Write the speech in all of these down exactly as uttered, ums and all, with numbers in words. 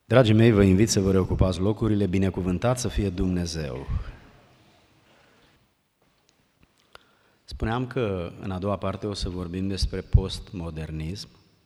Dragii mei, vă invit să vă reocupați locurile, binecuvântat să fie Dumnezeu. Spuneam că în a doua parte o să vorbim despre postmodernism.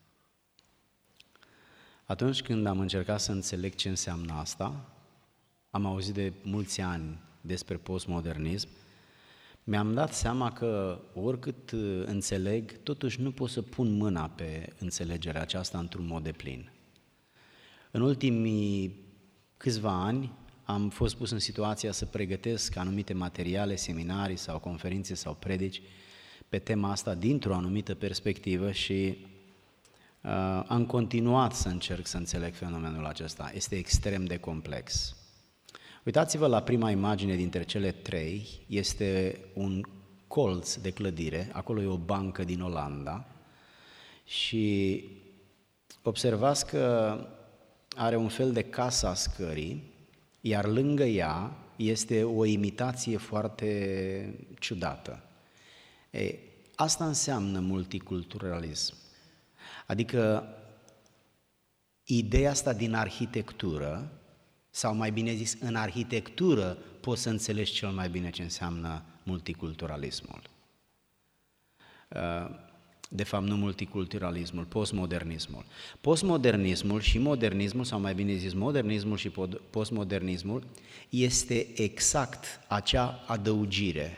Atunci când am încercat să înțeleg ce înseamnă asta, am auzit de mulți ani despre postmodernism, mi-am dat seama că oricât înțeleg, totuși nu pot să pun mâna pe înțelegerea aceasta într-un mod deplin. În ultimii câțiva ani am fost pus în situația să pregătesc anumite materiale, seminarii sau conferințe sau predici pe tema asta dintr-o anumită perspectivă și uh, am continuat să încerc să înțeleg fenomenul acesta. Este extrem de complex. Uitați-vă la prima imagine dintre cele trei, este un colț de clădire, acolo e o bancă din Olanda și observați că are un fel de casă a scării, iar lângă ea este o imitație foarte ciudată. E, asta înseamnă multiculturalism. Adică ideea asta din arhitectură, sau mai bine zis, în arhitectură poți să înțelegi cel mai bine ce înseamnă multiculturalismul. De fapt, nu multiculturalismul, postmodernismul. Postmodernismul și modernismul, sau mai bine zis, modernismul și postmodernismul, este exact acea adăugire.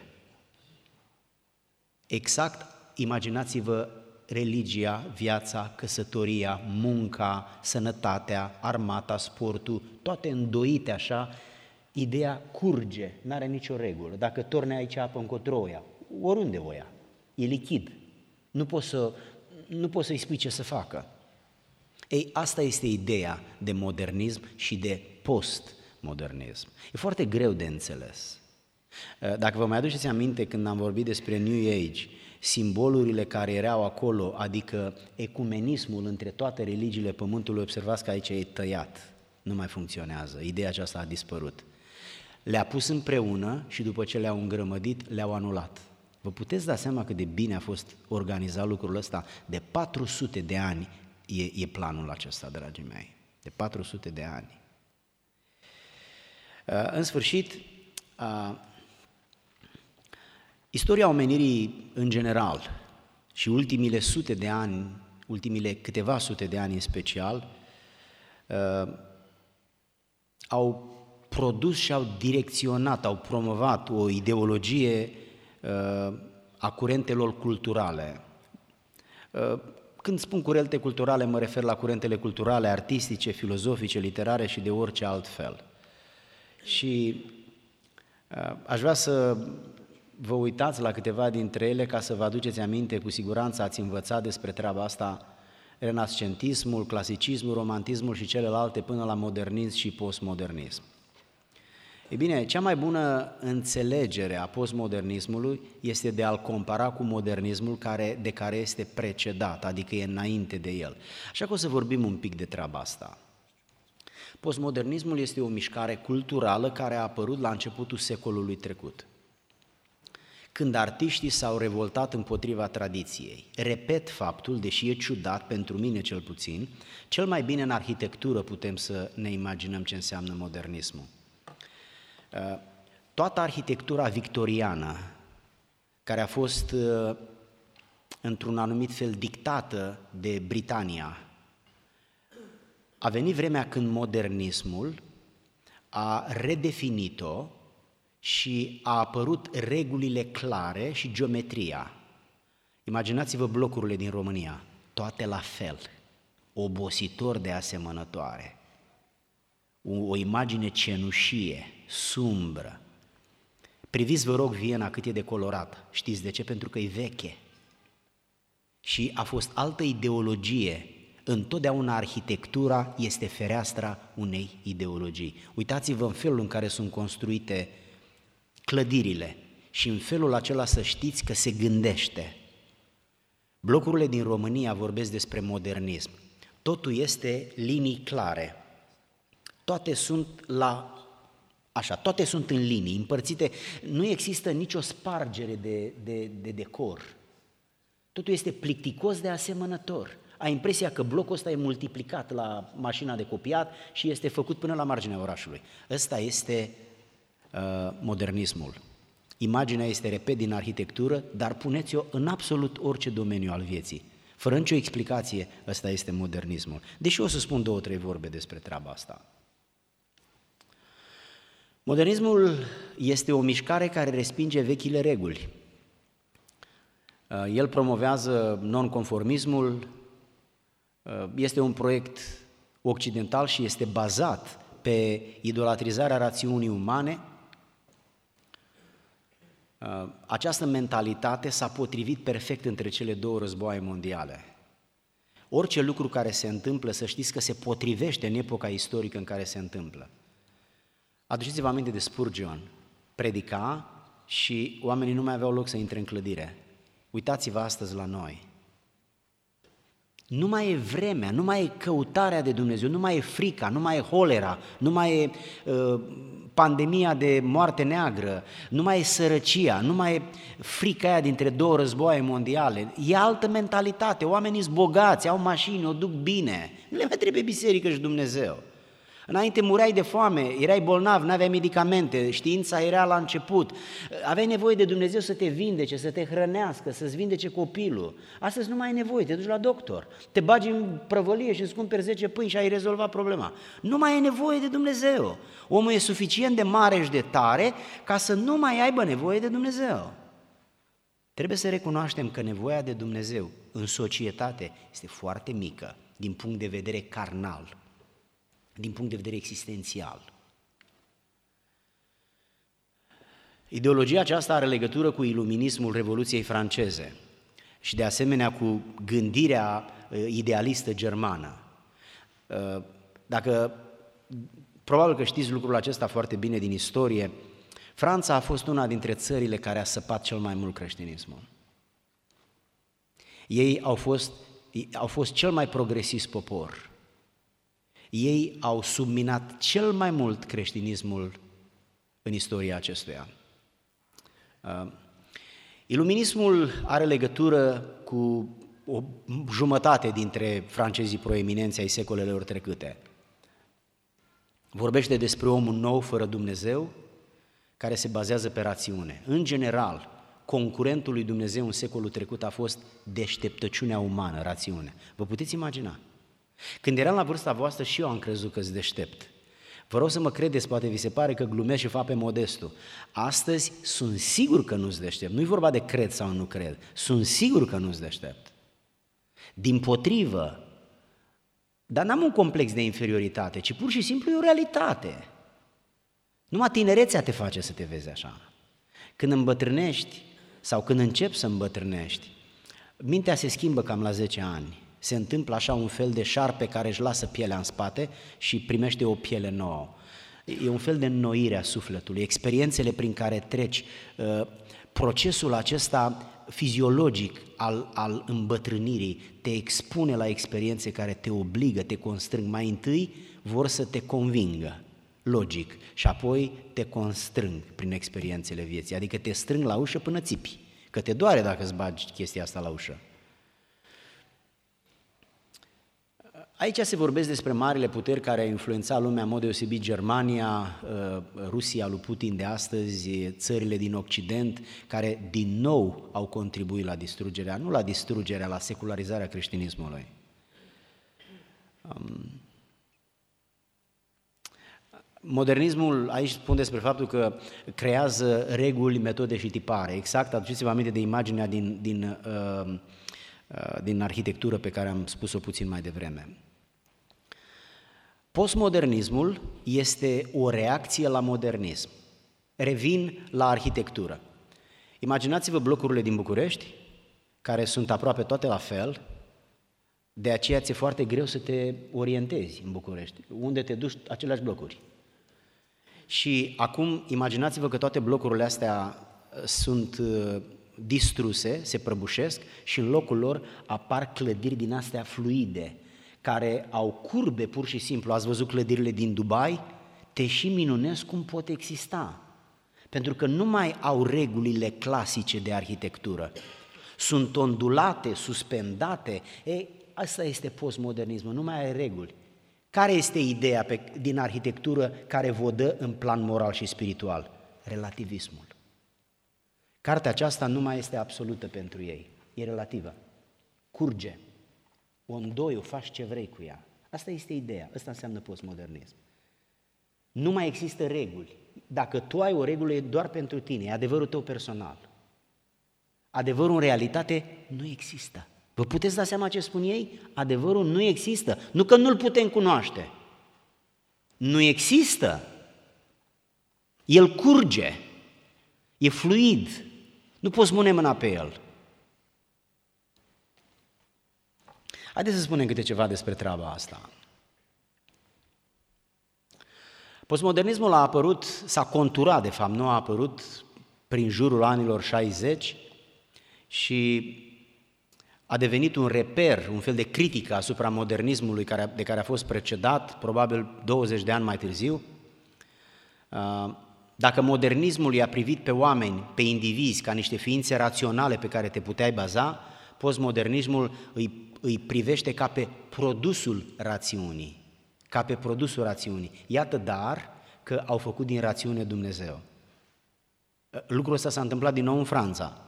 Exact, imaginați-vă religia, viața, căsătoria, munca, sănătatea, armata, sportul, toate îndoite așa, ideea curge, n-are nicio regulă. Dacă torne aici apă încotro o ia, oriunde o ia, e lichid. Nu poți, să, nu poți să-i spui ce să facă. Ei, asta este ideea de modernism și de postmodernism. E foarte greu de înțeles. Dacă vă mai aduceți aminte când am vorbit despre New Age, simbolurile care erau acolo, adică ecumenismul între toate religiile pământului, observați că aici e tăiat, nu mai funcționează, ideea aceasta a dispărut. Le-a pus împreună și după ce le-au îngrămădit, le-au anulat. Vă puteți da seama cât de bine a fost organizat lucrul ăsta? De patru sute de ani e, e planul acesta, dragii mei. De patru sute de ani. În sfârșit, istoria omenirii în general și ultimile sute de ani, ultimile câteva sute de ani în special, au produs și au direcționat, au promovat o ideologie a curentelor culturale. Când spun curente culturale, mă refer la curentele culturale, artistice, filozofice, literare și de orice alt fel. Și aș vrea să vă uitați la câteva dintre ele ca să vă aduceți aminte, cu siguranță ați învățat despre treaba asta, renascentismul, clasicismul, romantismul și celelalte până la modernism și postmodernism. Ei bine, cea mai bună înțelegere a postmodernismului este de a-l compara cu modernismul care, de care este precedat, adică e înainte de el. Așa că o să vorbim un pic de treaba asta. Postmodernismul este o mișcare culturală care a apărut la începutul secolului trecut, când artiștii s-au revoltat împotriva tradiției. Repet faptul, deși e ciudat pentru mine cel puțin, cel mai bine în arhitectură putem să ne imaginăm ce înseamnă modernismul. Toată arhitectura victoriană, care a fost într-un anumit fel dictată de Britania, a venit vremea când modernismul a redefinit-o și a apărut regulile clare și geometria. Imaginați-vă blocurile din România, toate la fel, obositor de asemănătoare, o, o imagine cenușie, sumbră. Priviți, vă rog, Viena cât e de colorată. Știți de ce? Pentru că e veche. Și a fost altă ideologie. Întotdeauna arhitectura este fereastra unei ideologii. Uitați-vă în felul în care sunt construite clădirile și în felul acela să știți că se gândește. Blocurile din România vorbesc despre modernism. Totul este linii clare. Toate sunt la Așa, toate sunt în linii, împărțite, nu există nicio spargere de, de, de decor. Totul este plicticos de asemănător. Ai impresia că blocul ăsta e multiplicat la mașina de copiat și este făcut până la marginea orașului. Ăsta este uh, modernismul. Imaginea este, repet, din arhitectură, dar puneți-o în absolut orice domeniu al vieții. Fără nicio explicație, ăsta este modernismul. Deși o să spun două, trei vorbe despre treaba asta. Modernismul este o mișcare care respinge vechile reguli. El promovează nonconformismul, este un proiect occidental și este bazat pe idolatrizarea rațiunii umane. Această mentalitate s-a potrivit perfect între cele două războaie mondiale. Orice lucru care se întâmplă, să știți că se potrivește în epoca istorică în care se întâmplă. Aduceți-vă aminte de Spurgeon, predica și oamenii nu mai aveau loc să intre în clădire. Uitați-vă astăzi la noi. Nu mai e vremea, nu mai e căutarea de Dumnezeu, nu mai e frica, nu mai e holera, nu mai e uh, pandemia de moarte neagră, nu mai e sărăcia, nu mai e frica aia dintre două războaie mondiale. E altă mentalitate, oamenii sunt bogați, au mașini, o duc bine, nu le mai trebuie biserică și Dumnezeu. Înainte mureai de foame, erai bolnav, n-aveai medicamente, știința era la început, aveai nevoie de Dumnezeu să te vindece, să te hrănească, să-ți vindece copilul. Astăzi nu mai ai nevoie, te duci la doctor, te bagi în prăvălie și îți cumperi zece pâini și ai rezolvat problema. Nu mai ai nevoie de Dumnezeu. Omul e suficient de mare și de tare ca să nu mai aibă nevoie de Dumnezeu. Trebuie să recunoaștem că nevoia de Dumnezeu în societate este foarte mică din punct de vedere carnal, din punct de vedere existențial. Ideologia aceasta are legătură cu iluminismul Revoluției franceze și de asemenea cu gândirea idealistă germană. Dacă, probabil că știți lucrul acesta foarte bine din istorie, Franța a fost una dintre țările care a săpat cel mai mult creștinismul. Ei au fost, au fost cel mai progresist popor. Ei au subminat cel mai mult creștinismul în istoria acestuia. Uh, iluminismul are legătură cu o jumătate dintre francezii proeminenți ai secolelor trecute. Vorbește despre omul nou fără Dumnezeu, care se bazează pe rațiune. În general, concurentul lui Dumnezeu în secolul trecut a fost deșteptăciunea umană, rațiune. Vă puteți imagina? Când eram la vârsta voastră și eu am crezut că-s deștept. Vă rog să mă credeți, poate vi se pare că glumesc și fac pe modestul. Astăzi sunt sigur că nu-s deștept. Nu-i vorba de cred sau nu cred. Sunt sigur că nu-s deștept. Dimpotrivă, dar n-am un complex de inferioritate, ci pur și simplu e o realitate. Numai tinerețea te face să te vezi așa. Când îmbătrânești sau când începi să îmbătrânești, mintea se schimbă cam la zece ani. Se întâmplă așa un fel de șarpe care își lasă pielea în spate și primește o piele nouă. E un fel de înnoire a sufletului, experiențele prin care treci, procesul acesta fiziologic al, al îmbătrânirii te expune la experiențe care te obligă, te constrâng. Mai întâi vor să te convingă, logic, și apoi te constrâng prin experiențele vieții, adică te strâng la ușă până țipi, că te doare dacă îți bagi chestia asta la ușă. Aici se vorbesc despre marile puteri care au influențat lumea, în mod deosebit Germania, Rusia lui Putin de astăzi, țările din Occident, care din nou au contribuit la distrugerea, nu la distrugerea, la secularizarea creștinismului. Modernismul, aici spun despre faptul că creează reguli, metode și tipare. Exact, aduceți-vă aminte de imaginea din, din, uh, uh, din arhitectură pe care am spus-o puțin mai devreme. Postmodernismul este o reacție la modernism. Revin la arhitectură. Imaginați-vă blocurile din București, care sunt aproape toate la fel, de aceea ți-e foarte greu să te orientezi în București. Unde te duci, aceleași blocuri. Și acum imaginați-vă că toate blocurile astea sunt distruse, se prăbușesc și în locul lor apar clădiri din astea fluide, care au curbe pur și simplu. Ați văzut clădirile din Dubai? Te și minunezi cum pot exista. Pentru că nu mai au regulile clasice de arhitectură. Sunt ondulate, suspendate. E, asta este postmodernismul, nu mai ai reguli. Care este ideea pe, din arhitectură care vă dă în plan moral și spiritual? Relativismul. Cartea aceasta nu mai este absolută pentru ei, e relativă. Curge. O îndoi, o faci ce vrei cu ea. Asta este ideea, asta înseamnă postmodernism. Nu mai există reguli. Dacă tu ai o regulă, e doar pentru tine, e adevărul tău personal. Adevărul în realitate nu există. Vă puteți da seama ce spun ei? Adevărul nu există. Nu că nu-l putem cunoaște. Nu există. El curge. E fluid. Nu poți pune mâna pe el. Haideți să spunem câte ceva despre treaba asta. Postmodernismul a apărut, s-a conturat, de fapt, nu a apărut prin jurul anilor șaizeci și a devenit un reper, un fel de critică asupra modernismului care, de care a fost precedat, probabil douăzeci de ani mai târziu. Dacă modernismul i-a privit pe oameni, pe indivizi, ca niște ființe raționale pe care te puteai baza, postmodernismul îi, îi privește ca pe produsul rațiunii, ca pe produsul rațiunii. Iată dar că au făcut din rațiune Dumnezeu. Lucrul ăsta s-a întâmplat din nou în Franța.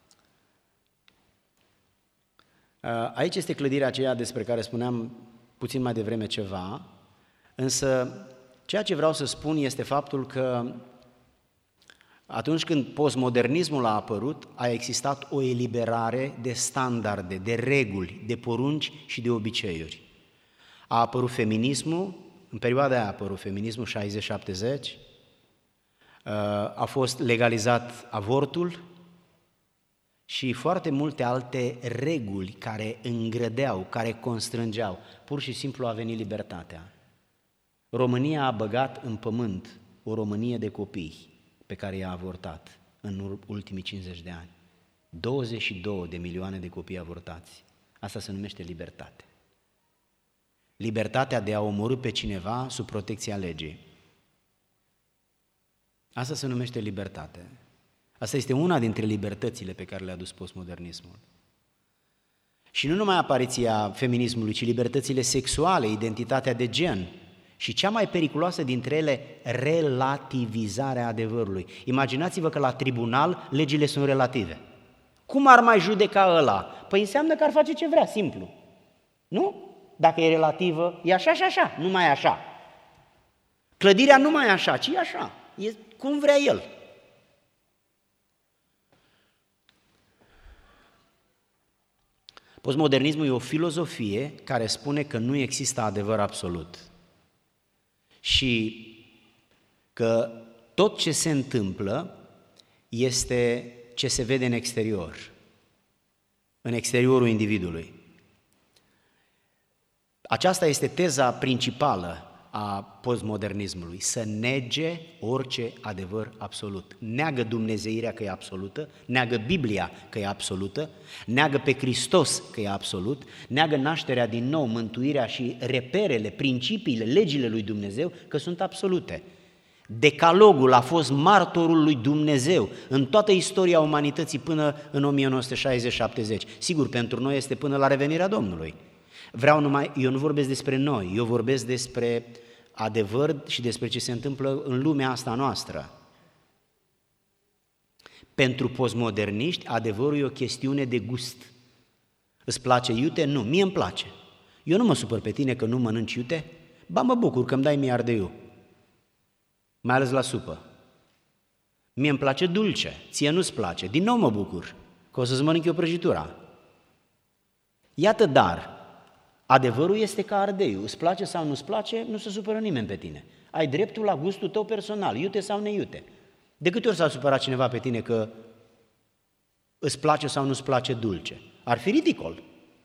Aici este clădirea aceea despre care spuneam puțin mai devreme ceva, însă ceea ce vreau să spun este faptul că atunci când postmodernismul a apărut, a existat o eliberare de standarde, de reguli, de porunci și de obiceiuri. A apărut feminismul, în perioada aia a apărut feminismul șaizeci șaptezeci, a fost legalizat avortul și foarte multe alte reguli care îngrădeau, care constrângeau. Pur și simplu a venit libertatea. România a băgat în pământ o Românie de copii pe care i-a avortat în ultimii cincizeci de ani. douăzeci și două de milioane de copii avortați. Asta se numește libertate. Libertatea de a omorî pe cineva sub protecția legii. Asta se numește libertate. Asta este una dintre libertățile pe care le-a adus postmodernismul. Și nu numai apariția feminismului, ci libertățile sexuale, identitatea de gen și cea mai periculoasă dintre ele, relativizarea adevărului. Imaginați-vă că la tribunal legile sunt relative. Cum ar mai judeca ăla? Păi înseamnă că ar face ce vrea, simplu. Nu? Dacă e relativă, e așa și așa, nu mai e așa. Clădirea nu mai e așa, ci e așa, e cum vrea el. Postmodernismul e o filozofie care spune că nu există adevăr absolut și că tot ce se întâmplă este ce se vede în exterior, în exteriorul individului. Aceasta este teza principală a postmodernismului, să nege orice adevăr absolut. Neagă dumnezeirea că e absolută, neagă Biblia că e absolută, neagă pe Hristos că e absolut, neagă nașterea din nou, mântuirea și reperele, principiile, legile lui Dumnezeu că sunt absolute. Decalogul a fost martorul lui Dumnezeu în toată istoria umanității până în o mie nouă sute șaizeci șaptezeci. Sigur, pentru noi este până la revenirea Domnului. Vreau numai, eu nu vorbesc despre noi, eu vorbesc despre adevăr și despre ce se întâmplă în lumea asta noastră. Pentru postmoderniști, adevărul e o chestiune de gust. Îți place iute? Nu, mie îmi place. Eu nu mă supăr pe tine că nu mănânci iute, ba mă bucur că îmi dai mie ardeiul, mai ales la supă. Mie îmi place dulce, ție nu-ți place, din nou mă bucur că o să-ți mănânc eu prăjitura. Iată dar, adevărul este ca ardeiul, îți place sau nu-ți place, nu se supără nimeni pe tine. Ai dreptul la gustul tău personal, iute sau neiute. De câte ori s-a supărat cineva pe tine că îți place sau nu-ți place dulce? Ar fi ridicol.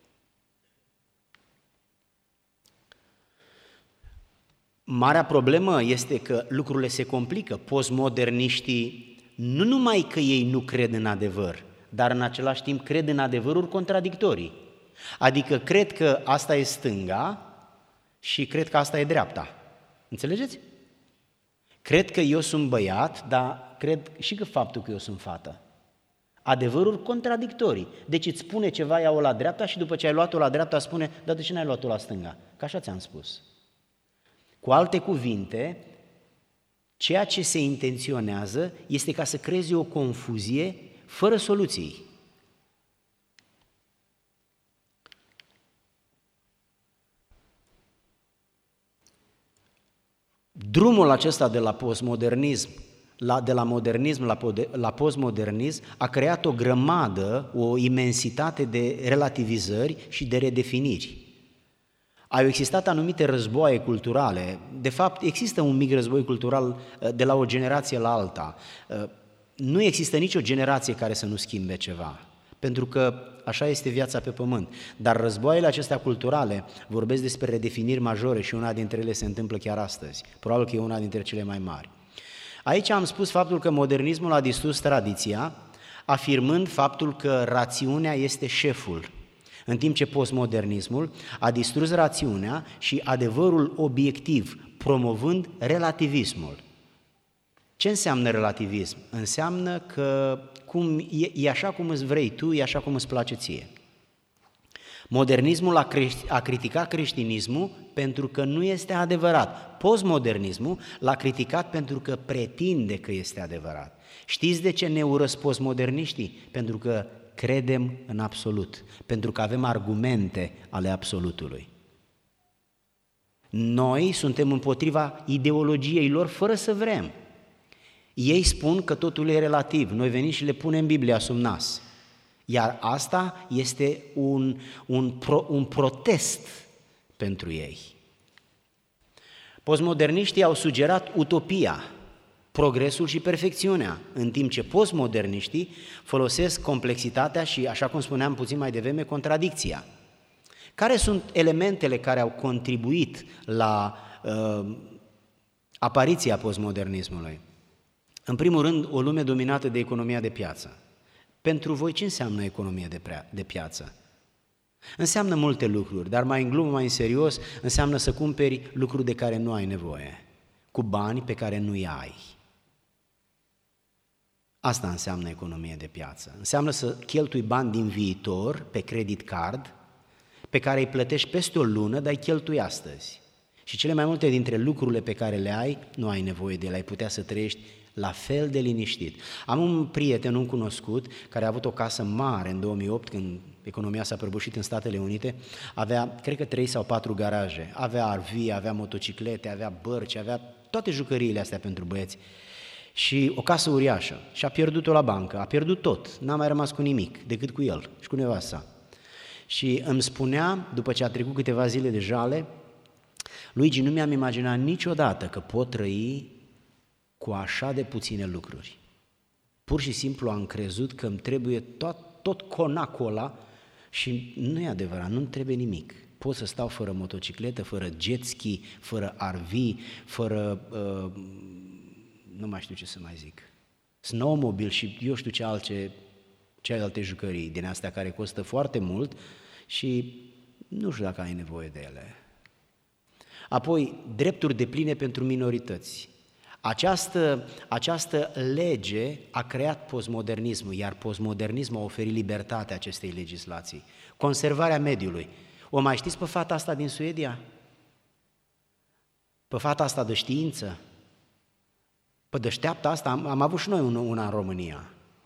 Marea problemă este că lucrurile se complică. Postmoderniștii nu numai că ei nu cred în adevăr, dar în același timp cred în adevăruri contradictorii. Adică cred că asta e stânga și cred că asta e dreapta. Înțelegeți? Cred că eu sunt băiat, dar cred și că faptul că eu sunt fată. Adevăruri contradictorii. Deci îți spune ceva, ia-o la dreapta și după ce ai luat-o la dreapta spune, dar de ce n-ai luat-o la stânga? Că așa ți-am spus. Cu alte cuvinte, ceea ce se intenționează este ca să creezi o confuzie fără soluții. Drumul acesta de la postmodernism, la, de la modernism la, la postmodernism, a creat o grămadă, o imensitate de relativizări și de redefiniri. Au existat anumite războaie culturale, de fapt există un mic război cultural de la o generație la alta. Nu există nicio generație care să nu schimbe ceva, pentru că așa este viața pe pământ. Dar războaiele acestea culturale vorbesc despre redefiniri majore și una dintre ele se întâmplă chiar astăzi. Probabil că e una dintre cele mai mari. Aici am spus faptul că modernismul a distrus tradiția, afirmând faptul că rațiunea este șeful, în timp ce postmodernismul a distrus rațiunea și adevărul obiectiv, promovând relativismul. Ce înseamnă relativism? Înseamnă că cum e, e așa cum îți vrei tu, e așa cum îți place ție. Modernismul a, crești, a criticat creștinismul pentru că nu este adevărat. Postmodernismul l-a criticat pentru că pretinde că este adevărat. Știți de ce ne urăsc postmoderniștii? Pentru că credem în absolut, pentru că avem argumente ale absolutului. Noi suntem împotriva ideologiei lor fără să vrem. Ei spun că totul e relativ, noi venim și le punem Biblia sub nas. Iar asta este un, un, pro, un protest pentru ei. Postmoderniștii au sugerat utopia, progresul și perfecțiunea, în timp ce postmoderniștii folosesc complexitatea și, așa cum spuneam puțin mai devreme, contradicția. Care sunt elementele care au contribuit la uh, apariția postmodernismului? În primul rând, o lume dominată de economia de piață. Pentru voi ce înseamnă economie de, prea, de piață? Înseamnă multe lucruri, dar mai în glumă, mai în serios, înseamnă să cumperi lucruri de care nu ai nevoie, cu bani pe care nu-i ai. Asta înseamnă economie de piață. Înseamnă să cheltui bani din viitor pe credit card, pe care îi plătești peste o lună, dar îi cheltui astăzi. Și cele mai multe dintre lucrurile pe care le ai, nu ai nevoie de ele, ai putea să trăiești la fel de liniștit. Am un prieten, un cunoscut, care a avut o casă mare în două mii opt, când economia s-a prăbușit în Statele Unite, avea, cred că trei sau patru garaje, avea R V, avea motociclete, avea bărci, avea toate jucăriile astea pentru băieți și o casă uriașă și a pierdut-o la bancă, a pierdut tot, n-a mai rămas cu nimic decât cu el și cu nevasta. Și îmi spunea, după ce a trecut câteva zile de jale, Luigi, nu mi-am imaginat niciodată că pot trăi cu așa de puține lucruri. Pur și simplu am crezut că îmi trebuie tot, tot conacul ăla și nu e adevărat, nu-mi trebuie nimic. Pot să stau fără motocicletă, fără jet ski, fără R V, fără, uh, nu mai știu ce să mai zic, snowmobile și eu știu ce alte, ce alte jucării din astea care costă foarte mult și nu știu dacă ai nevoie de ele. Apoi, drepturi depline pentru minorități. Această, această lege a creat postmodernismul, iar postmodernismul a oferit libertatea acestei legislații. Conservarea mediului. O mai știți pe fata asta din Suedia? Pe fata asta de știință? Pe deșteaptă asta? Am, am avut și noi una în România.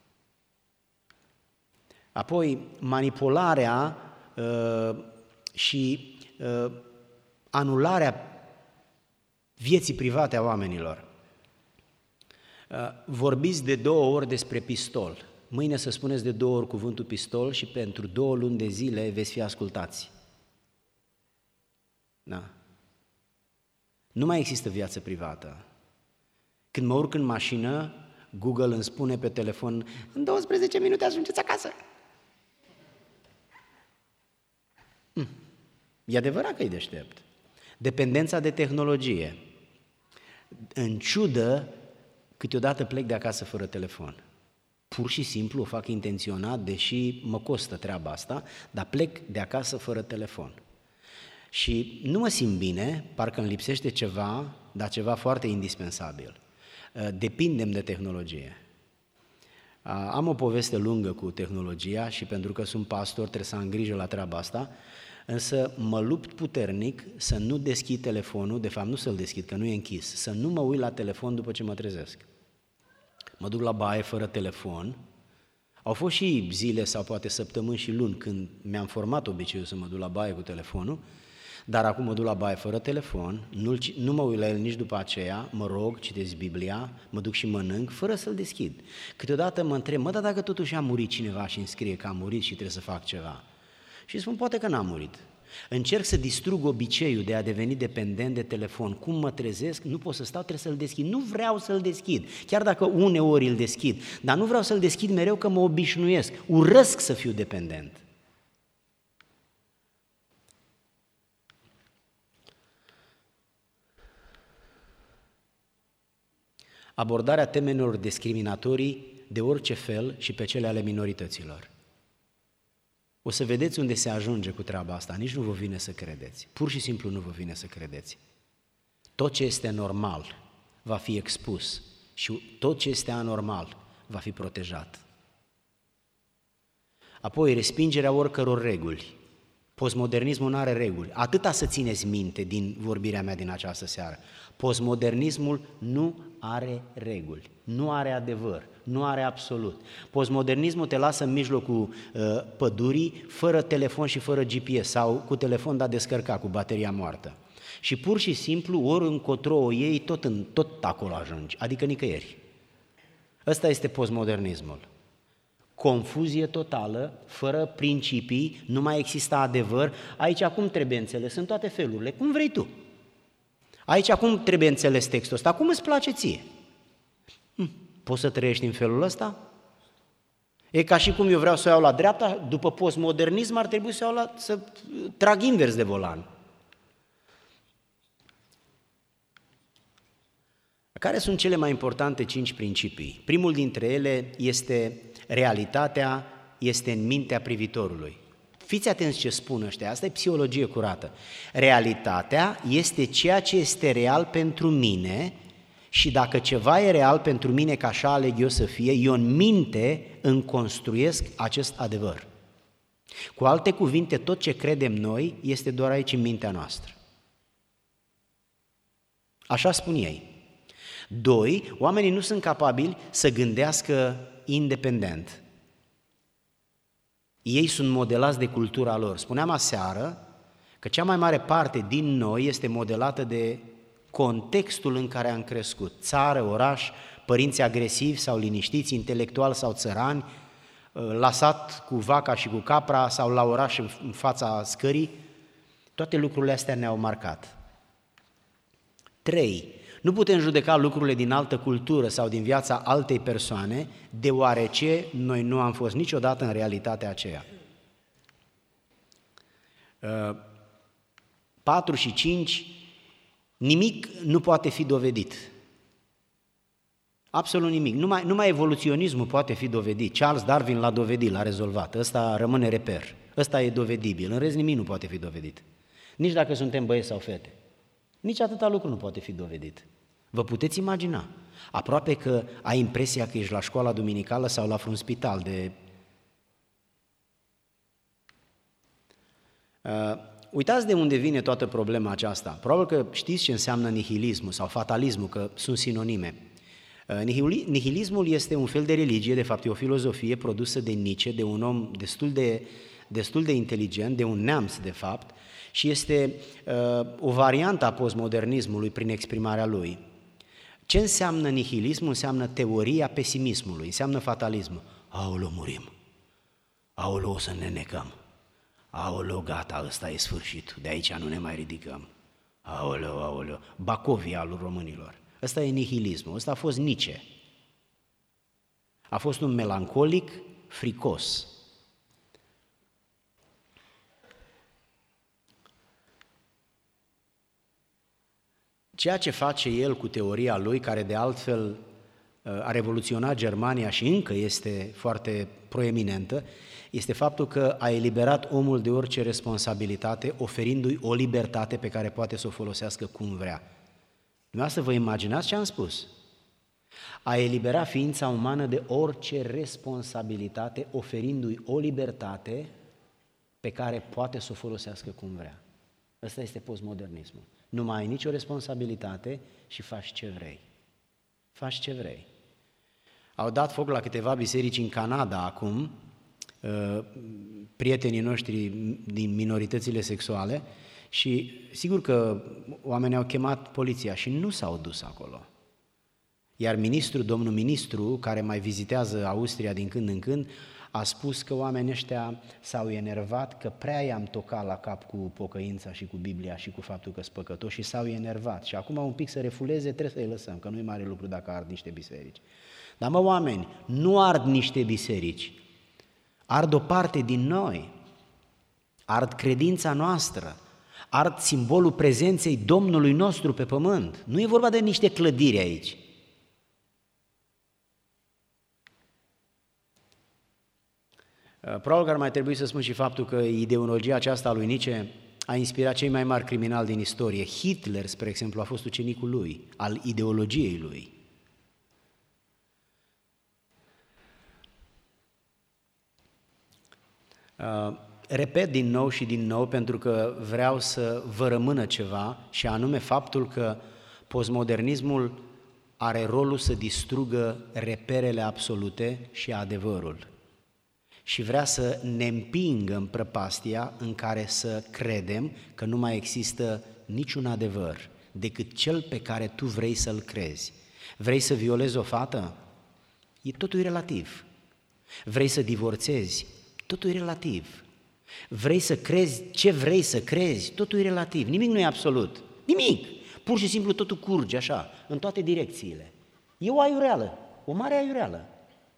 Apoi, manipularea uh, și uh, anularea vieții private a oamenilor. Vorbiți de două ori despre pistol. Mâine să spuneți de două ori cuvântul pistol și pentru două luni de zile veți fi ascultați. Da. Nu mai există viață privată. Când mă urc în mașină, Google îmi spune pe telefon, în douăsprezece minute ajungeți acasă. Hm. E adevărat că e deștept. Dependența de tehnologie. În ciudă, câteodată plec de acasă fără telefon. Pur și simplu o fac intenționat, deși mă costă treaba asta, dar plec de acasă fără telefon. Și nu mă simt bine, parcă îmi lipsește ceva, dar ceva foarte indispensabil. Depindem de tehnologie. Am o poveste lungă cu tehnologia și pentru că sunt pastor trebuie să am grijă la treaba asta, însă mă lupt puternic să nu deschid telefonul, de fapt nu să-l deschid, că nu e închis, să nu mă uit la telefon după ce mă trezesc. Mă duc la baie fără telefon. Au fost și zile sau poate săptămâni și luni când mi-am format obiceiul să mă duc la baie cu telefonul, dar acum mă duc la baie fără telefon, nu, nu mă uit la el nici după aceea, mă rog, citesc Biblia, mă duc și mănânc, fără să-l deschid. Câteodată mă întreb, mă, dar dacă totuși a murit cineva și îmi scrie că a murit și trebuie să fac ceva? Și spun, poate că n-a murit. Încerc să distrug obiceiul de a deveni dependent de telefon. Cum mă trezesc, nu pot să stau, trebuie să-l deschid. Nu vreau să-l deschid, chiar dacă uneori îl deschid, dar nu vreau să-l deschid mereu că mă obișnuiesc. Urăsc să fiu dependent. Abordarea temelor discriminatorii de orice fel și pe cele ale minorităților. O să vedeți unde se ajunge cu treaba asta, nici nu vă vine să credeți, pur și simplu nu vă vine să credeți. Tot ce este normal va fi expus și tot ce este anormal va fi protejat. Apoi, respingerea oricăror reguli. Postmodernismul nu are reguli. Atâta să țineți minte din vorbirea mea din această seară. Postmodernismul nu are reguli, nu are adevăr, nu are absolut. Postmodernismul te lasă în mijlocul uh, pădurii, fără telefon și fără G P S sau cu telefon dar descărcat, cu bateria moartă. Și pur și simplu, ori încotro o iei, tot, în, tot acolo ajungi, adică nicăieri. Ăsta este postmodernismul. Confuzie totală, fără principii, nu mai există adevăr. Aici acum trebuie înțeles, în toate felurile, cum vrei tu. Aici acum trebuie înțeles textul ăsta, cum îți place ție. Hm, poți să trăiești în felul ăsta? E ca și cum eu vreau să o iau la dreapta, după postmodernism ar trebui să, iau la, să trag invers de volan. Care sunt cele mai importante cinci principii? Primul dintre ele este realitatea, este în mintea privitorului. Fiți atenți ce spun ăștia, asta e psihologie curată. Realitatea este ceea ce este real pentru mine și dacă ceva e real pentru mine, că așa aleg eu să fie, eu în minte îmi construiesc acest adevăr. Cu alte cuvinte, tot ce credem noi este doar aici în mintea noastră. Așa spun ei. Doi, oamenii nu sunt capabili să gândească independent. Ei sunt modelați de cultura lor. Spuneam aseară că cea mai mare parte din noi este modelată de contextul în care am crescut. Țară, oraș, părinți agresivi sau liniștiți, intelectuali sau țărani, lăsat cu vaca și cu capra sau la oraș în fața scării. Toate lucrurile astea ne-au marcat. Trei, nu putem judeca lucrurile din altă cultură sau din viața altei persoane, deoarece noi nu am fost niciodată în realitatea aceea. Patru și cinci, nimic nu poate fi dovedit. Absolut nimic. Numai, numai evoluționismul poate fi dovedit. Charles Darwin l-a dovedit, l-a rezolvat. Ăsta rămâne reper. Ăsta e dovedibil. În rest nimic nu poate fi dovedit. Nici dacă suntem băieți sau fete. Nici atâta lucru nu poate fi dovedit. Vă puteți imagina? Aproape că ai impresia că ești la școala duminicală sau la vreun spital de... Uh, uitați de unde vine toată problema aceasta. Probabil că știți ce înseamnă nihilismul sau fatalismul, că sunt sinonime. Uh, nihilismul este un fel de religie, de fapt e o filozofie produsă de Nietzsche, de un om destul de, destul de inteligent, de un neamț de fapt, și este uh, o variantă a postmodernismului prin exprimarea lui. Ce înseamnă nihilismul? Înseamnă teoria pesimismului, înseamnă fatalismul. Aoleu, murim, aoleu, o să ne necăm, aoleu, gata, ăsta e sfârșitul, de aici nu ne mai ridicăm, aoleu, aoleu, Bacovia al românilor. Ăsta e nihilismul, ăsta a fost Nietzsche. A fost un melancolic fricos. Ceea ce face el cu teoria lui, care de altfel a revoluționat Germania și încă este foarte proeminentă, este faptul că a eliberat omul de orice responsabilitate, oferindu-i o libertate pe care poate să o folosească cum vrea. Dumneavoastră vă imaginați ce am spus? a elibera ființa umană de orice responsabilitate, oferindu-i o libertate pe care poate să o folosească cum vrea. Ăsta este postmodernismul. Nu mai ai nicio responsabilitate și faci ce vrei. Faci ce vrei. Au dat foc la câteva biserici în Canada acum, prietenii noștri din minoritățile sexuale, și sigur că oamenii au chemat poliția și nu s-au dus acolo. Iar ministrul, domnul ministru, care mai vizitează Austria din când în când, a spus că oamenii ăștia s-au enervat, că prea i-am tocat la cap cu pocăința și cu Biblia și cu faptul că sunt păcătoși și s-au enervat. Și acum un pic să refuleze, trebuie să-i lăsăm, că nu-i mare lucru dacă ard niște biserici. Dar mă, oameni, nu ard niște biserici, ard o parte din noi, ard credința noastră, ard simbolul prezenței Domnului nostru pe pământ. Nu e vorba de niște clădiri aici. Probabil că ar mai trebui să spun și faptul că ideologia aceasta a lui Nietzsche a inspirat cei mai mari criminali din istorie. Hitler, spre exemplu, a fost ucenicul lui, al ideologiei lui. Uh, repet din nou și din nou pentru că vreau să vă rămână ceva, și anume faptul că postmodernismul are rolul să distrugă reperele absolute și adevărul. Și vrea să ne împingă în prăpastia în care să credem că nu mai există niciun adevăr decât cel pe care tu vrei să-l crezi. Vrei să violezi o fată? E totul relativ. Vrei să divorțezi? Totul e relativ. Vrei să crezi ce vrei să crezi? Totul e relativ. Nimic nu e absolut. Nimic. Pur și simplu totul curge așa, în toate direcțiile. E o aiureală, o mare aiureală.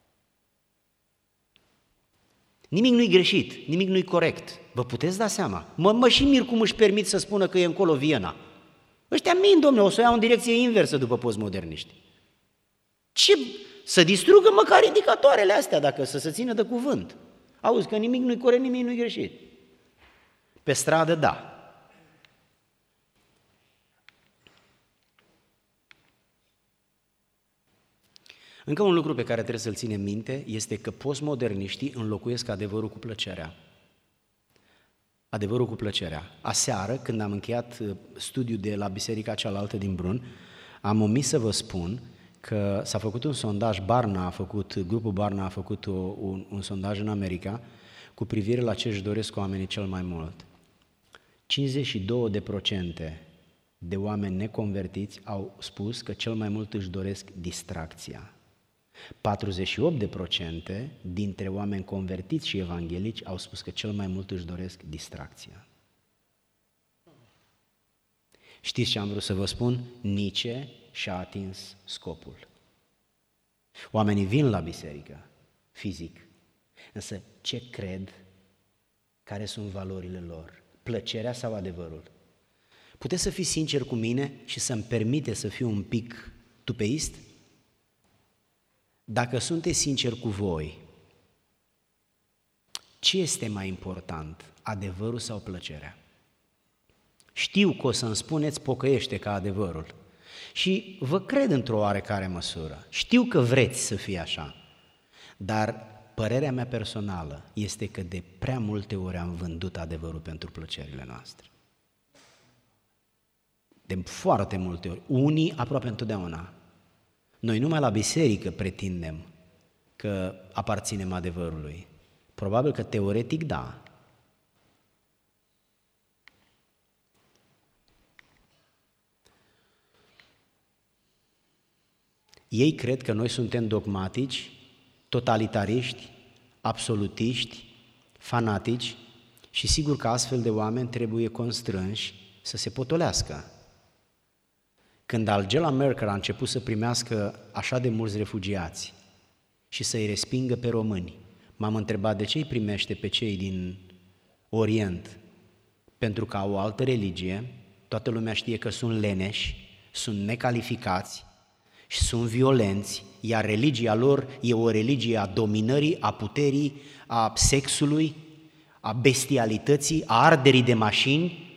Nimic nu-i greșit, nimic nu-i corect. Vă puteți da seama? Mă, mă și mir cum își permit să spună că e încolo Viena. Ăștia mint, domnule, o să o iau în direcție inversă după postmoderniști. Ce? Să distrugă măcar indicatoarele astea, dacă să se țină de cuvânt. Auzi că nimic nu-i corect, nimic nu-i greșit. Pe stradă, da. Încă un lucru pe care trebuie să-l ținem minte este că postmoderniștii înlocuiesc adevărul cu plăcerea. Adevărul cu plăcerea. Aseară, când am încheiat studiul de la biserica cealaltă din Brun, am omis să vă spun că s-a făcut un sondaj, Barna a făcut, grupul Barna a făcut o, un, un sondaj în America cu privire la ce își doresc oamenii cel mai mult. cincizeci și două de procente de oameni neconvertiți au spus că cel mai mult își doresc distracția. patruzeci și opt de procente dintre oameni convertiți și evanghelici au spus că cel mai mult își doresc distracția. Știți ce am vrut să vă spun? Nietzsche și-a atins scopul. Oamenii vin la biserică, fizic, însă ce cred? Care sunt valorile lor? Plăcerea sau adevărul? Puteți să fiți sincer cu mine și să-mi permite să fiu un pic tupeist? Dacă sunteți sinceri cu voi, ce este mai important, adevărul sau plăcerea? Știu că o să-mi spuneți pocăiește ca adevărul și vă cred într-o oarecare măsură. Știu că vreți să fie așa, dar părerea mea personală este că de prea multe ori am vândut adevărul pentru plăcerile noastre. De foarte multe ori, unii aproape întotdeauna. Noi numai la biserică pretindem că aparținem adevărului. Probabil că teoretic da. Ei cred că noi suntem dogmatici, totalitariști, absolutiști, fanatici și sigur că astfel de oameni trebuie constrânși să se potolească. Când Angela Merkel a început să primească așa de mulți refugiați și să-i respingă pe români, m-am întrebat de ce îi primește pe cei din Orient? Pentru că au o altă religie, toată lumea știe că sunt leneși, sunt necalificați și sunt violenți, iar religia lor e o religie a dominării, a puterii, a sexului, a bestialității, a arderii de mașini.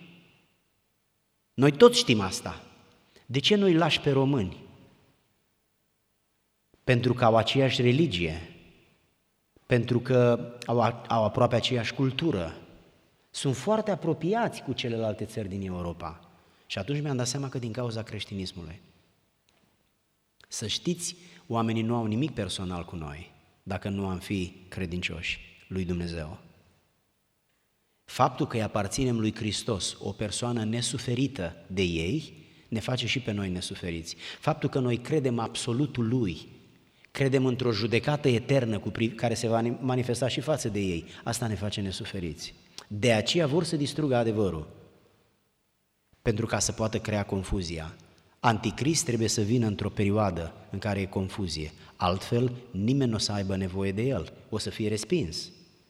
Noi toți știm asta. De ce nu îi lași pe români? pentru că au aceeași religie, pentru că au, au aproape aceeași cultură. Sunt foarte apropiați cu celelalte țări din Europa. Și atunci mi-am dat seama că din cauza creștinismului. Să știți, oamenii nu au nimic personal cu noi, dacă nu am fi credincioși lui Dumnezeu. Faptul că îi aparținem lui Hristos, o persoană nesuferită de ei, ne face și pe noi nesuferiți. Faptul că noi credem absolutul Lui, credem într-o judecată eternă cu pri- care se va manifesta și față de ei, asta ne face nesuferiți. De aceea vor să distrugă adevărul, pentru ca să poată crea confuzia. Anticrist trebuie să vină într-o perioadă în care e confuzie, altfel nimeni nu o să aibă nevoie de el, o să fie respins.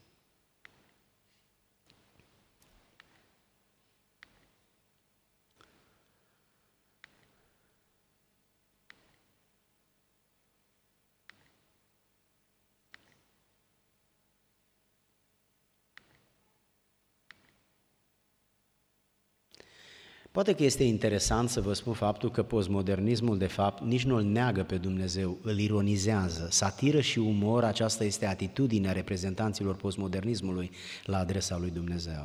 Poate că este interesant să vă spun faptul că postmodernismul, de fapt, nici nu îl neagă pe Dumnezeu, îl ironizează. Satiră și umor, aceasta este atitudinea reprezentanților postmodernismului la adresa lui Dumnezeu.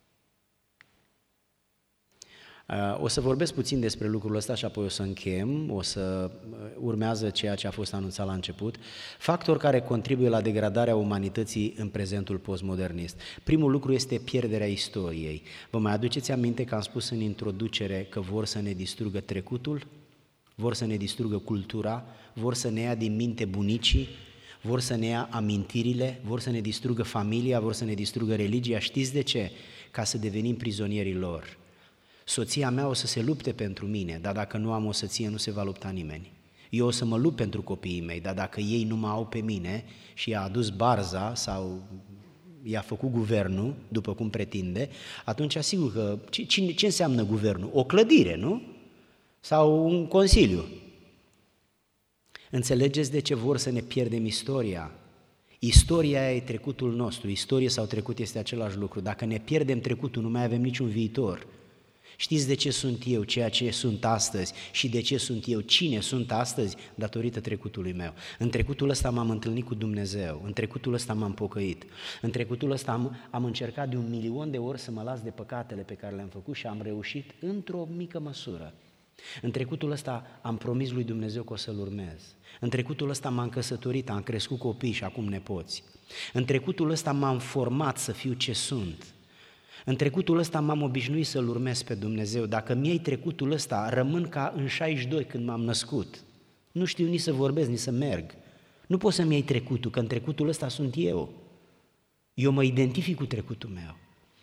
O să vorbesc puțin despre lucrul ăsta și apoi o să închem, o să urmează ceea ce a fost anunțat la început, factori care contribuie la degradarea umanității în prezentul postmodernist. Primul lucru este pierderea istoriei. Vă mai aduceți aminte că am spus în introducere că vor să ne distrugă trecutul, vor să ne distrugă cultura, vor să ne ia din minte bunicii, vor să ne ia amintirile, vor să ne distrugă familia, vor să ne distrugă religia. Știți de ce? Ca să devenim prizonierii lor. Soția mea o să se lupte pentru mine, dar dacă nu am o soție, nu se va lupta nimeni. Eu o să mă lupt pentru copiii mei, dar dacă ei nu mă au pe mine și i-a adus barza sau i-a făcut guvernul, după cum pretinde, atunci asigur că ce, ce înseamnă guvernul? O clădire, nu? Sau un consiliu. Înțelegeți de ce vor să ne pierdem istoria? Istoria e trecutul nostru, istorie sau trecut este același lucru. Dacă ne pierdem trecutul, nu mai avem niciun viitor. Știți de ce sunt eu ceea ce sunt astăzi și de ce sunt eu cine sunt astăzi? Datorită trecutului meu. În trecutul ăsta m-am întâlnit cu Dumnezeu, în trecutul ăsta m-am pocăit, în trecutul ăsta am, am încercat de un milion de ori să mă las de păcatele pe care le-am făcut și am reușit într-o mică măsură. În trecutul ăsta am promis lui Dumnezeu că o să-L urmez. În trecutul ăsta m-am căsătorit, am crescut copii și acum nepoți. În trecutul ăsta m-am format să fiu ce sunt. În trecutul ăsta m-am obișnuit să-L urmez pe Dumnezeu. Dacă mi-ai trecutul ăsta, rămân ca în șaizeci și doi când m-am născut. Nu știu nici să vorbesc, nici să merg. Nu poți să-mi iei trecutul, că în trecutul ăsta sunt eu. Eu mă identific cu trecutul meu.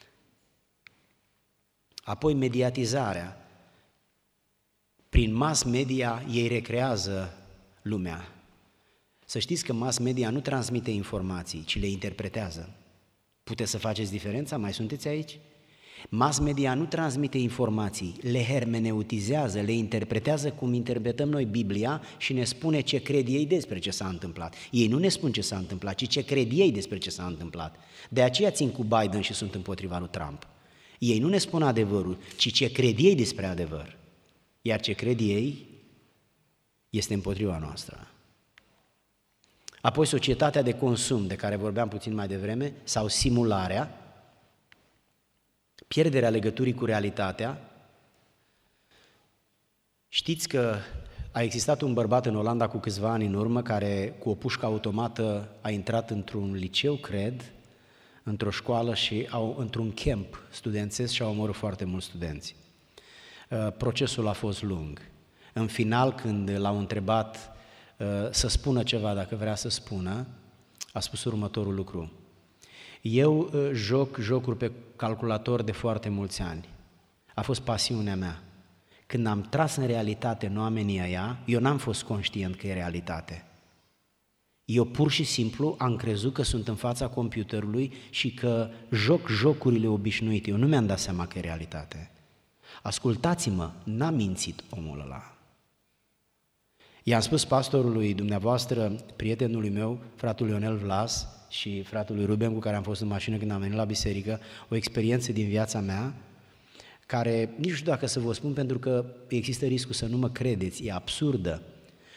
Apoi mediatizarea. Prin mass media ei recrează lumea. Să știți că mass media nu transmite informații, ci le interpretează. Puteți să faceți diferența? Mai sunteți aici? Mass media nu transmite informații, le hermeneutizează, le interpretează cum interpretăm noi Biblia și ne spune ce cred ei despre ce s-a întâmplat. Ei nu ne spun ce s-a întâmplat, ci ce cred ei despre ce s-a întâmplat. De aceea țin cu Biden și sunt împotriva lui Trump. Ei nu ne spun adevărul, ci ce cred ei despre adevăr. Iar ce cred ei este împotriva noastră. Apoi societatea de consum, de care vorbeam puțin mai devreme, sau simularea, pierderea legăturii cu realitatea. Știți că a existat un bărbat în Olanda cu câțiva ani în urmă care cu o pușcă automată a intrat într-un liceu, cred, într-o școală și au, într-un camp studențesc și au omorât foarte mulți studenți. Procesul a fost lung. În final, când l-au întrebat să spună ceva, dacă vrea să spună, a spus următorul lucru. Eu joc jocuri pe calculator de foarte mulți ani. A fost pasiunea mea. Când am tras în realitate în oamenii aia, eu n-am fost conștient că e realitate. Eu pur și simplu am crezut că sunt în fața computerului și că joc jocurile obișnuite. Eu nu mi-am dat seama că e realitate. Ascultați-mă, n-a mințit omul ăla. I-am spus pastorului dumneavoastră, prietenului meu, fratul Ionel Vlas și fratului Ruben, cu care am fost în mașină când am venit la biserică, o experiență din viața mea, care nici nu știu dacă să vă spun, pentru că există riscul să nu mă credeți, e absurdă.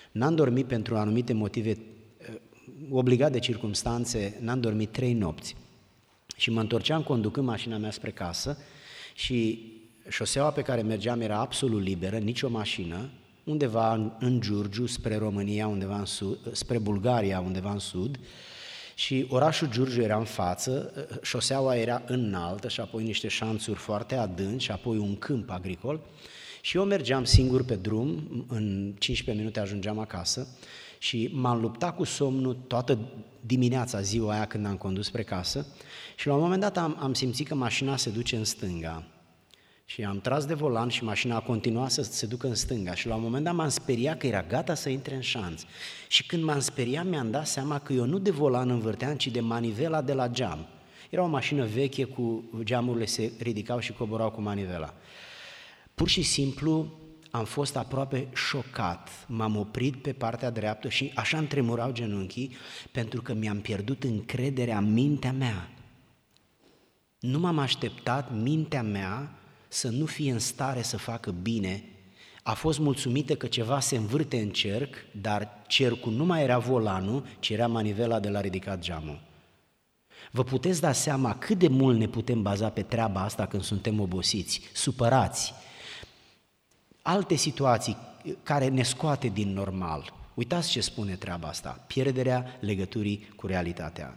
N-am dormit pentru anumite motive, obligat de circumstanțe, n-am dormit trei nopți. Și mă întorceam conducând mașina mea spre casă și șoseaua pe care mergeam era absolut liberă, nicio mașină, undeva în, în Giurgiu, spre România, undeva în sud, spre Bulgaria, undeva în sud, și orașul Giurgiu era în față, șoseaua era înaltă și apoi niște șanțuri foarte adânci și apoi un câmp agricol și eu mergeam singur pe drum, în cincisprezece minute ajungeam acasă și m-am luptat cu somnul toată dimineața, ziua aia când am condus spre casă și la un moment dat am, am simțit că mașina se duce în stânga. Și am tras de volan și mașina a continuat să se ducă în stânga și la un moment dat m-am speriat că era gata să intre în șanț. Și când m-am speriat mi-am dat seama că eu nu de volan învârteam, ci de manivela de la geam. Era o mașină veche cu geamurile se ridicau și coborau cu manivela. Pur și simplu am fost aproape șocat, m-am oprit pe partea dreaptă și așa îmi tremurau genunchii pentru că mi-am pierdut încrederea în mintea mea. Nu m-am așteptat mintea mea să nu fie în stare să facă bine, a fost mulțumită că ceva se învârte în cerc, dar cercul nu mai era volanul, ci era manivela de la ridicat geamul. Vă puteți da seama cât de mult ne putem baza pe treaba asta când suntem obosiți, supărați, alte situații care ne scoate din normal. Uitați ce spune treaba asta, pierderea legăturii cu realitatea.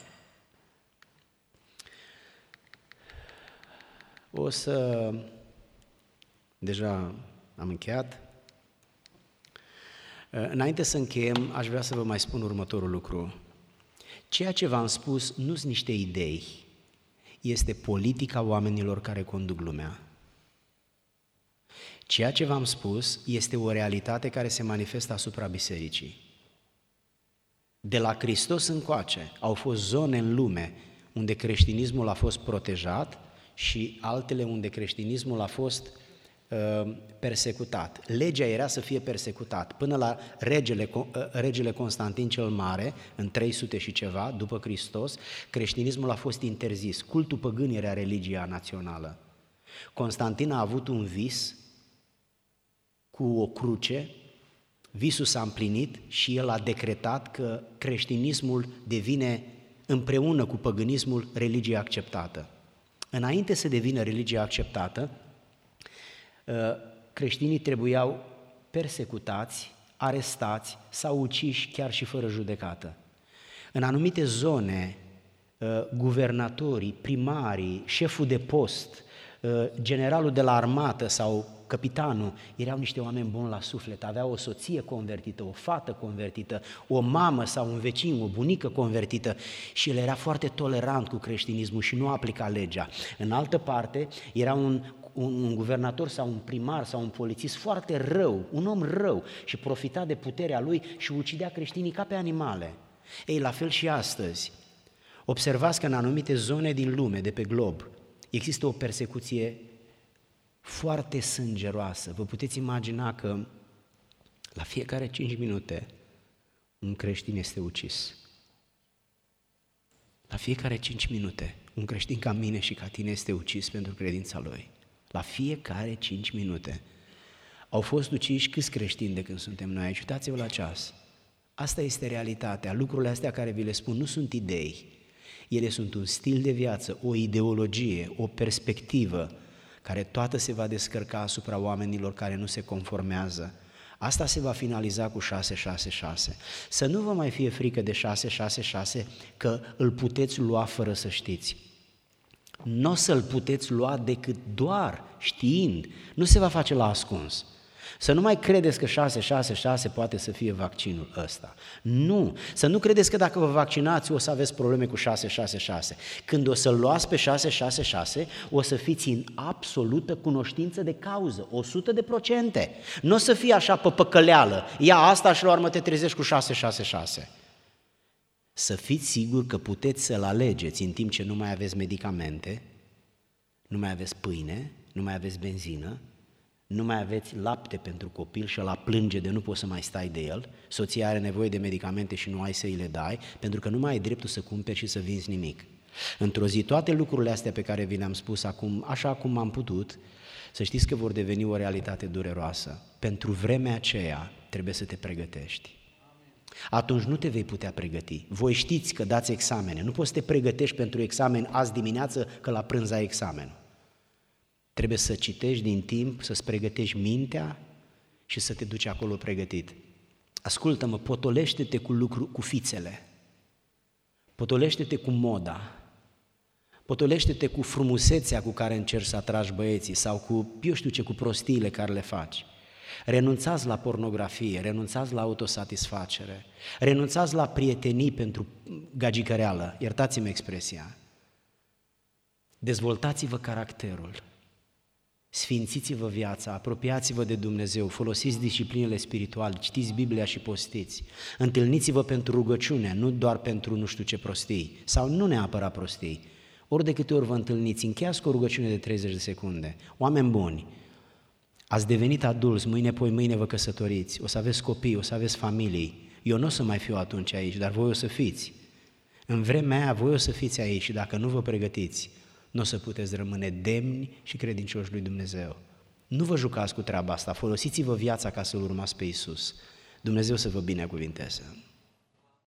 O să... Deja am încheiat. Înainte să încheiem, aș vrea să vă mai spun următorul lucru. Ceea ce v-am spus nu sunt niște idei, este politica oamenilor care conduc lumea. Ceea ce v-am spus este o realitate care se manifestă asupra bisericii. De la Hristos încoace au fost zone în lume unde creștinismul a fost protejat și altele unde creștinismul a fost uh, persecutat. Legea era să fie persecutat. Până la regele, uh, regele Constantin cel Mare, în trei sute și ceva, după Hristos, creștinismul a fost interzis. Cultul păgân era religia națională. Constantin a avut un vis cu o cruce, visul s-a împlinit și el a decretat că creștinismul devine împreună cu păgânismul religie acceptată. Înainte să devină religie acceptată, creștinii trebuiau persecutați, arestați sau uciși chiar și fără judecată. În anumite zone, guvernatorii, primarii, șeful de post, generalul de la armată sau capitanul erau niște oameni buni la suflet, aveau o soție convertită, o fată convertită, o mamă sau un vecin, o bunică convertită și el era foarte tolerant cu creștinismul și nu aplica legea. În altă parte era un, un, un guvernator sau un primar sau un polițist foarte rău, un om rău și profita de puterea lui și ucidea creștinii ca pe animale. Ei, la fel și astăzi. Observați că în anumite zone din lume, de pe glob, există o persecuție foarte sângeroasă. Vă puteți imagina că la fiecare cinci minute un creștin este ucis. La fiecare cinci minute un creștin ca mine și ca tine este ucis pentru credința lui. La fiecare cinci minute. Au fost uciși câți creștini de când suntem noi aici? Uitați-vă la ceas. Asta este realitatea. Lucrurile astea care vi le spun nu sunt idei. Ele sunt un stil de viață, o ideologie, o perspectivă care toată se va descărca asupra oamenilor care nu se conformează. Asta se va finaliza cu șase șase șase. Să nu vă mai fie frică de șase șase șase că îl puteți lua fără să știți. Nu o să-l puteți lua decât doar știind. Nu se va face la ascuns. Să nu mai credeți că șase șase șase poate să fie vaccinul ăsta. Nu! Să nu credeți că dacă vă vaccinați o să aveți probleme cu șase șase șase. Când o să-l luați pe șase șase șase, o să fiți în absolută cunoștință de cauză, o sută de procente. Nu o să fie așa pe păcăleală, ia asta și la urmă te trezești cu șase șase șase. Să fiți siguri că puteți să-l alegeți în timp ce nu mai aveți medicamente, nu mai aveți pâine, nu mai aveți benzină, nu mai aveți lapte pentru copil și ăla plânge de nu poți să mai stai de el, soția are nevoie de medicamente și nu ai să îi le dai, pentru că nu mai ai dreptul să cumperi și să vinzi nimic. Într-o zi, toate lucrurile astea pe care vi le-am spus acum, așa cum am putut, să știți că vor deveni o realitate dureroasă. Pentru vremea aceea trebuie să te pregătești. atunci nu te vei putea pregăti. Voi știți că dați examene, nu poți să te pregătești pentru examen azi dimineață că la prânz ai examen. Trebuie să citești din timp, să-ți pregătești mintea și să te duci acolo pregătit. Ascultă-mă, potolește-te cu lucru, cu fițele, potolește-te cu moda, potolește-te cu frumusețea cu care încerci să atragi băieții sau cu, eu știu ce, cu prostiile care le faci. Renunțați la pornografie, renunțați la autosatisfacere, renunțați la prietenii pentru gagicăreală, iertați-mi expresia. Dezvoltați-vă caracterul, sfințiți-vă viața, apropiați-vă de Dumnezeu, folosiți disciplinele spirituale, citiți Biblia și postiți, întâlniți-vă pentru rugăciune, nu doar pentru nu știu ce prostii, sau nu neapărat prostii. Ori de câte ori vă întâlniți, încheiați cu o rugăciune de treizeci de secunde. Oameni buni, ați devenit adulți, mâine, poi mâine vă căsătoriți, o să aveți copii, o să aveți familii. Eu nu o să mai fiu atunci aici, dar voi o să fiți. În vremea aia voi o să fiți aici și dacă nu vă pregătiți, nu o să puteți rămâne demni și credincioși lui Dumnezeu. Nu vă jucați cu treaba asta, folosiți-vă viața ca să-L urmați pe Iisus. Dumnezeu să vă binecuvinteze.